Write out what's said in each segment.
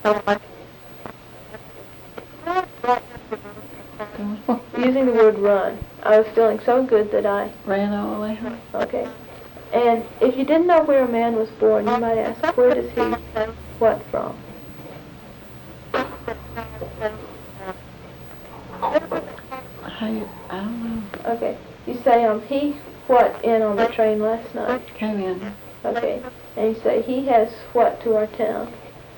Using the word run. I was feeling so good that I ran all the way home. Okay. And if you didn't know where a man was born, you might ask, where does he what from? I don't know. Okay. You say, he what in on the train last night? Came in. Okay. And you say, he has what to our town?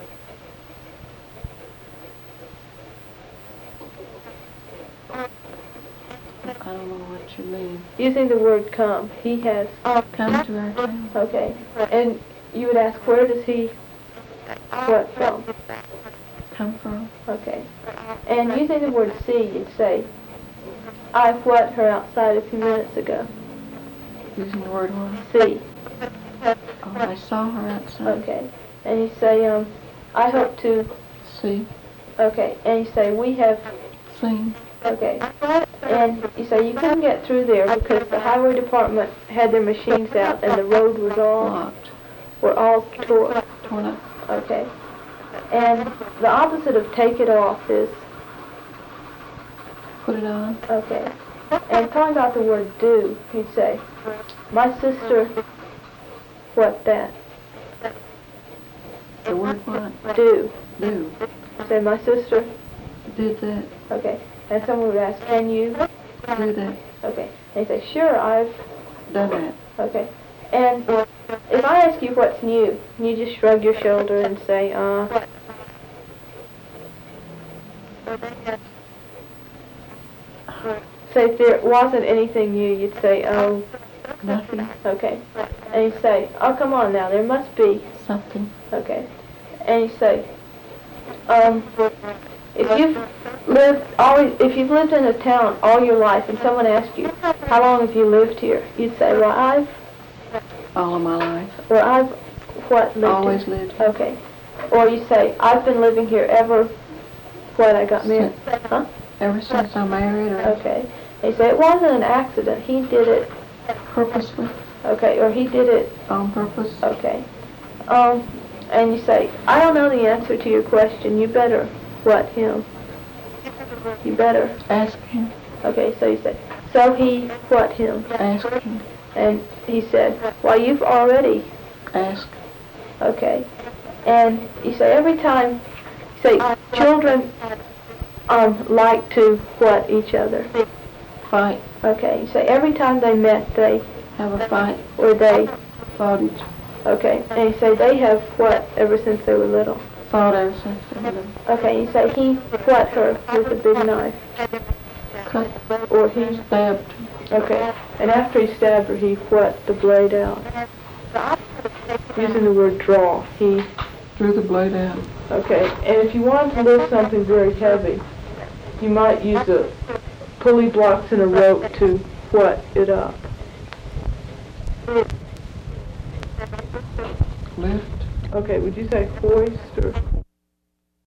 I don't know what you mean. Using the word come. He has come to our town. Okay. And you would ask, where does he what from? Come from. Okay. And using the word see, you'd say, I what her outside a few minutes ago. Using the word what? See. Oh, I saw her outside. Okay. And you say, I hope to see. Okay. And you say, we have seen. Okay. And you say you couldn't get through there because the highway department had their machines out and the road was all locked. Were all torn up. Okay. And the opposite of take it off is put it on. Okay. And talking about the word do, you'd say, my sister what that? The word what? Do. Do. Say my sister did that. Okay. And someone would ask, can you do that? Okay. And you say, sure, I've done that. Okay. And if I ask you what's new, you just shrug your shoulder and say, So if there wasn't anything new, you'd say, oh, nothing. Okay. And you say, oh, come on now, there must be something. Okay. And you say, if you've lived in a town all your life and someone asked you, how long have you lived here? You'd say, well, I've all of my life. Well, I've what lived always here? lived here. Okay. Or you say, I've been living here ever what I got married. Huh? Ever since I married her. Okay. And you say, it wasn't an accident. He did it purposely. Okay. Or he did it on purpose. Okay. And you say, I don't know the answer to your question. You better what him? You better ask him. Okay. So you say, so he what him? Ask him. And he said, well, you've already asked. Okay. And you say every time, say children like to what each other? Fight. Okay. You say every time they met, they have a fight. Or they fought each other. Okay. And you say they have what ever since they were little? Fought ever since they were little. Okay. You say he what her with a big knife? Cut. Or he stabbed. Okay. And after he stabbed her, he whet the blade out. Using the word draw, he drew the blade out. Okay. And if you want to lift something very heavy, you might use a pulley blocks and a rope to whet it up. Lift. Okay. Would you say hoist or